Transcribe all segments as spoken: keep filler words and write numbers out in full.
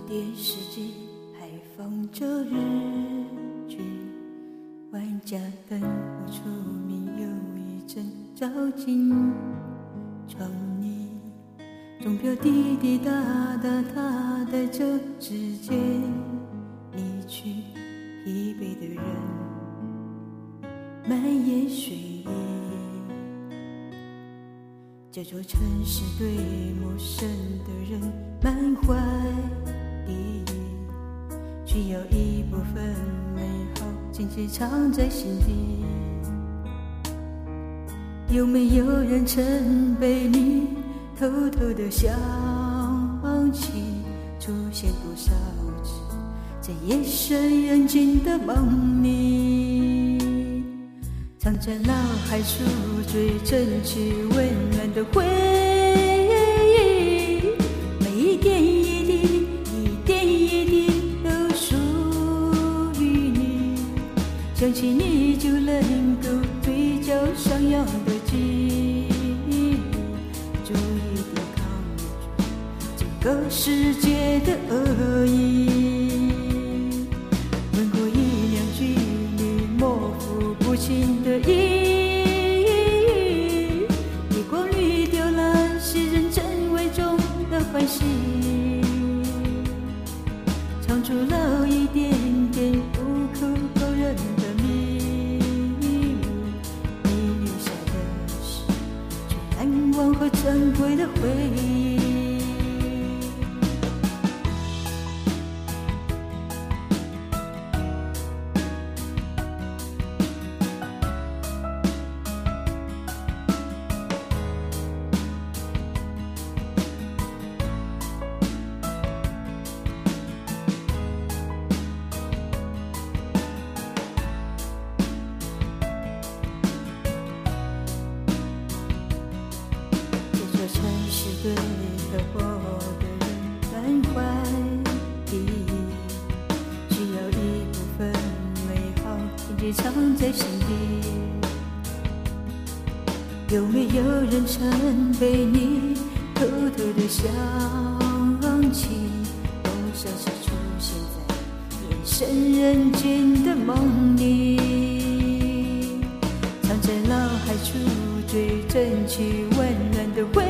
电视机还放着日剧，万家灯火出名，有一阵照进窗里，钟表滴滴答答，它带着指尖离去，疲惫的人满眼睡意。这座城市对陌生的人满怀敌意，却有一部分美好紧紧藏在心底。有没有人曾被你偷偷的想起？出现多少次在夜深人静的梦里，藏在脑海处最真切温暖的回忆，每一点一滴，一点一滴都属于你。想起你就能够嘴角上扬的记忆，足以抵抗住整个世界的恶意。问过一两句你模糊不清的意义，你过滤掉那些认真伪装的欢喜，唱出了一点点不可否认的秘密，你留下的是最难忘和珍贵的回忆。城市对了我的人满怀敌意，只有一部分美好紧紧藏在心底。有没有人曾被你偷偷的想起？多少次出现在夜深人静的梦里，藏在脑海处最真切温暖的回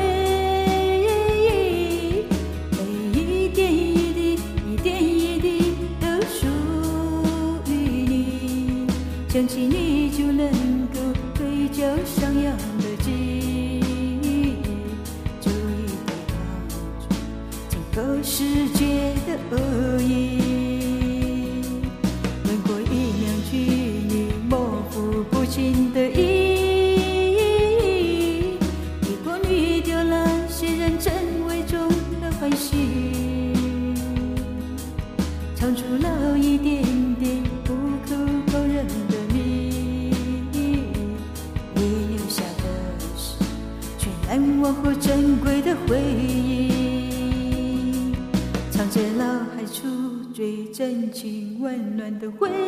忆，每一点一滴，一点一滴都属于你。想起你就能够嘴角上扬的记忆，足以抵抗住整个世界的恶意。问过一两句你模糊不清的意义，唱出了一点点不可否认的秘密，你留下的是最难忘和珍贵的回忆，藏在脑海处最真情温暖的回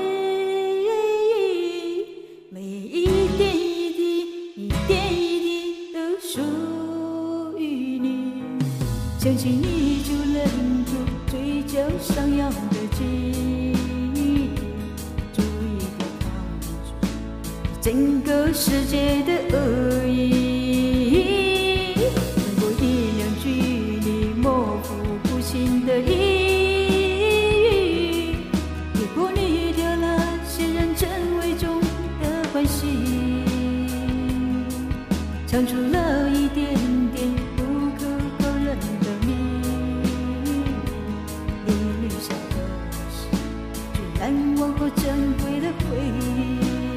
忆，每一点一滴，一点一滴都属于你。想起你就能够嘴角上扬的记忆，足以抵抗住整个世界的恶意。问过一两句你模糊不清的意义，也过滤掉那些认真伪装的欢喜，唱出了一点点不可否认的秘密，你留下的是最难忘和珍贵的回忆。